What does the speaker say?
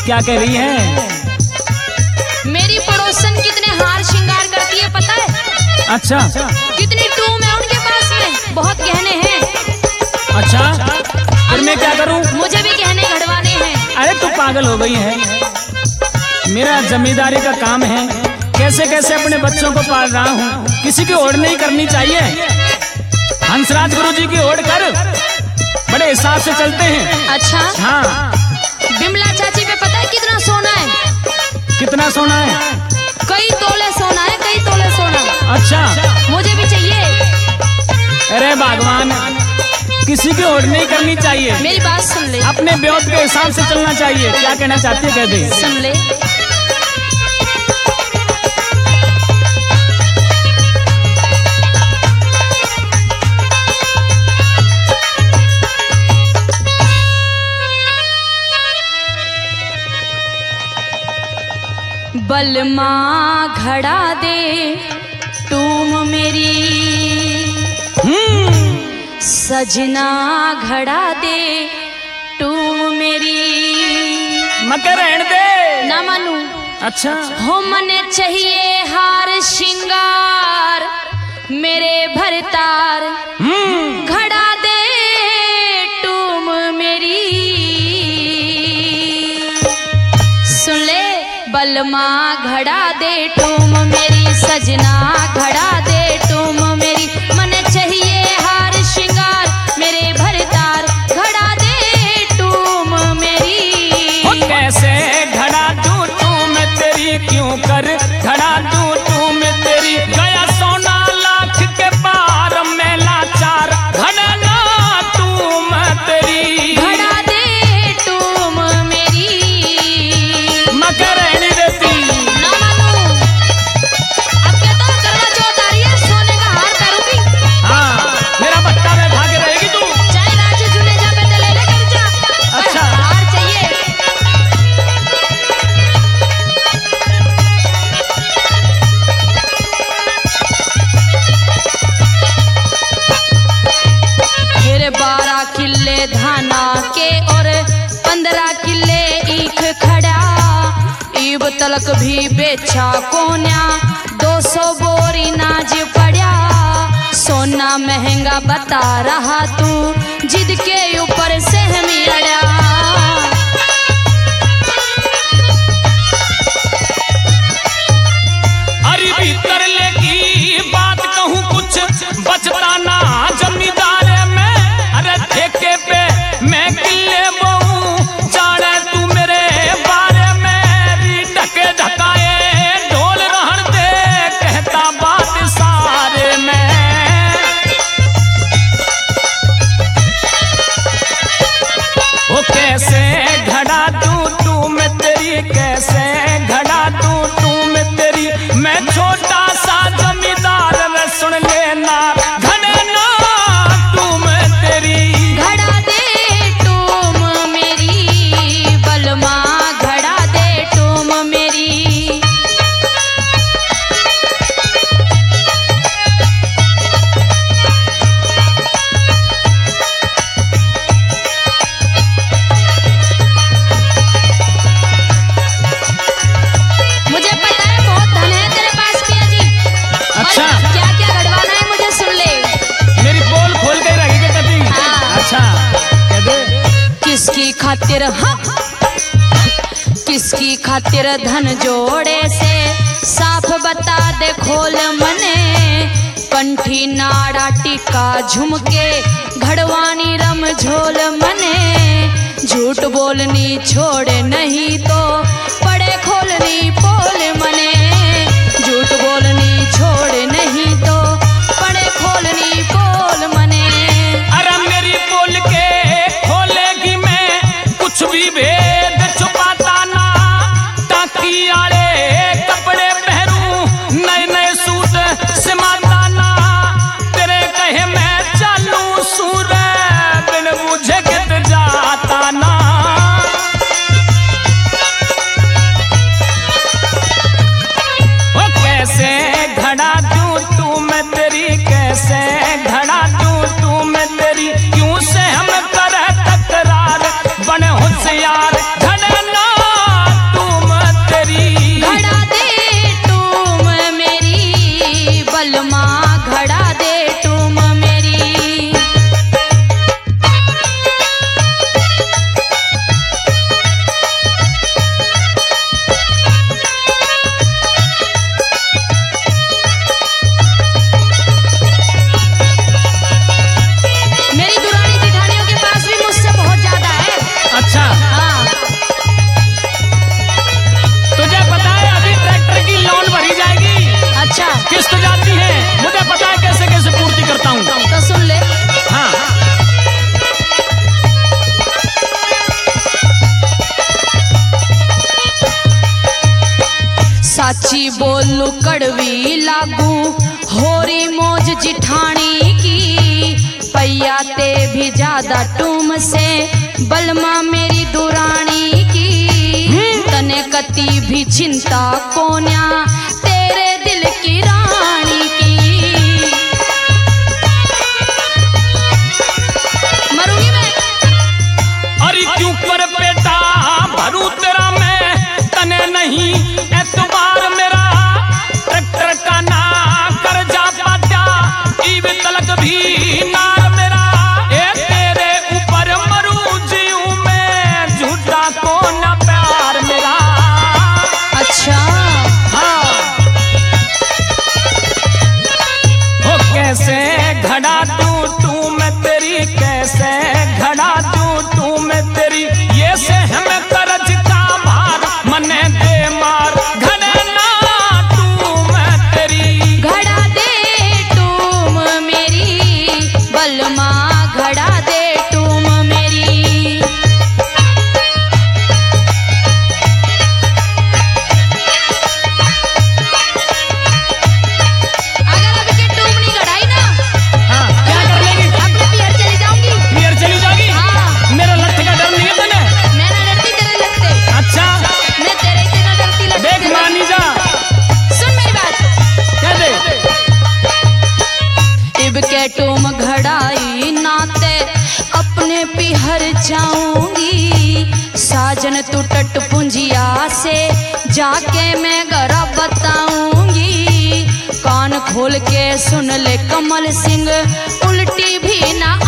क्या कह रही हैं? मेरी पड़ोसन कितने हार श्रृंगार करती है पता है? अच्छा, कितनी टूम है उनके पास में, बहुत गहने हैं। अच्छा, फिर मैं क्या करूं? मुझे भी गहने घड़वाने हैं। अरे तू पागल हो गई है? मेरा जमींदारी का काम है, कैसे कैसे अपने बच्चों को पाल रहा हूँ। किसी की ओढ़ नहीं करनी चाहिए। हंसराज गुरु जी की ओढ़ कर, बड़े हिसाब से चलते हैं। अच्छा हाँ। बिमला चाची पे पता है कितना सोना है? कितना सोना है? कई तोले सोना है, कई तोले सोना। अच्छा, मुझे भी चाहिए। अरे भगवान, किसी की ओढ़ नहीं करनी चाहिए। मेरी बात सुन ले। अपने ब्योत के हिसाब से चलना चाहिए। क्या कहना चाहती है, कह दे। सुन ले। बलमा घड़ा दे टूम मेरी, सजना घड़ा दे टूम मेरी। मकर रहने दे। ना मानू। अच्छा, हो मने चाहिए हार श्रृंगार, मेरे भरतार घड़ा दे टूम मेरी। सुन ले। बलमा घड़ा दे टूम मेरी, सजना घड़ा दे टूम मेरी। मने चाहिए हार श्रृंगार, मेरे भरतार घड़ा दे टूम मेरी। कैसे घड़ा दूं टूम तेरी, क्यों कर घड़ा दूं टूम तेरी। गया सोना लाख के पार, में लाचार घड़ा ना टूम तेरी। घड़ा दे टूम मेरी। मकर रहने देती। ना मानू। अब कहता हूँ करवा चौथ आ रही है, सोने का हार पहनूंगी। हाँ, मेरा भट्टा में भागे रहेगी तू। चाहे राजू जुनेजा पे ले ले कर जा। अच्छा। पर हार चाहिए। फिर 12 किले धाना के और 15 किले ईख खड़ा। ईब तलक भी बेचा कोन्या, 200 बोरी नाज पड़ा। सोना महंगा बता रहा तू, जिद के ऊपर से हमी अड़ा। अरे भीतर लेगी बात कहूँ कुछ बचता ना जमींदार में। अरे ठेके पे मैं किले बहू, जाने तू मेरे बारे में। ढके ढकाए ढोल रहन दे, कहता बात सारे में। वो कैसे घड़ा दूं तू मैं तेरी, कैसे घड़ा दूं तू मैं तेरी। मैं छोटा सा जमींदार, वे सुन लेना घड़े ना तू मैं तेरी। घड़ा दे टूम मेरी, बलमा घड़ा दे टूम मेरी। मुझे पता है बहुत धन है तेरे पास पिया जी। अच्छा। क्या क्या घड़वाना है मुझे सुन ले। मेरी पोल खोल के रखेगी कभी। हाँ। अच्छा, कह दे। किसकी खातिर हम, किसकी खातिर धन जोड़े से, साफ बता दे खोल मने। कंठी नाड़ा टीका झुमके, घड़वानी रम झोल मने। झूठ बोलनी छोड़े नहीं तो, पड़े खोलनी पोल मने। झूठ बोलनी छोड़े नहीं तो, पड़े खोलनी पोल मने। अरे मेरी पोल के खोलेगी मैं, कुछ भी भेद छुपाता ना। ताकि आड़े कपड़े पहरूं, नए नए सूट सिमाता ना। तेरे कहे मैं चालू सूर, बिन बुझे गिर जाता ना। वो कैसे घड़ा दूं तू मैं तेरी, कैसे घड़ा दूं तू मैं तेरी। क्यों से हम करे तकरार, बने होशियार घड़े ना अच्छा किस्त जाती है, मुझे पता है कैसे कैसे पूर्ति करता हूँ। तो सुन ले। हाँ साची बोलू कड़वी लागू होरी मौज जिठानी की, पैया ते भी ज्यादा टूम से बलमा मेरी दुरानी की, तने कती भी चिंता कोन्या तेरे दिल की रानी की। मरूंगी मैं। अरे क्यों पर बेटा भरू तेरा मैं, तने नहीं एतबार मेरा, ट्रैक्टर का ना कर जा पाता ईव तलक भी नार मेरा, ए तेरे ऊपर मरू जीऊं मैं, झूठा को न प्यार मेरा। अच्छा हाँ हो कैसे घड़ा टूटू मैं तेरी, कैसे घड़ा टूटू मैं तेरी, ये से हमें करज का भार मने दे मार, घड़े ना तू मैं तेरी। घड़ा दे तुम मेरी बलमा, घड़ा दे तुम मेरी। अगर अभी के तुम नहीं घड़ाई ना, हाँ क्या कर लेगी? अब तो पियर चली जाऊंगी। पियर चली जाएगी? हाँ। मेरा लठ का डर नहीं है तने? मैं ना डरती तेरे लगते, अच्छा मैं तेरे से ना डरती लगती। देख मानी जा, सुन मेरी बात। कह दे। इब के तुम घड़ाई नाते अपने पिहर जाऊंगी, साजन तू टट पुंजिया से जाके मैं गरा बताऊंगी, कान खोल के सुन ले कमल सिंह, उल्टी भी ना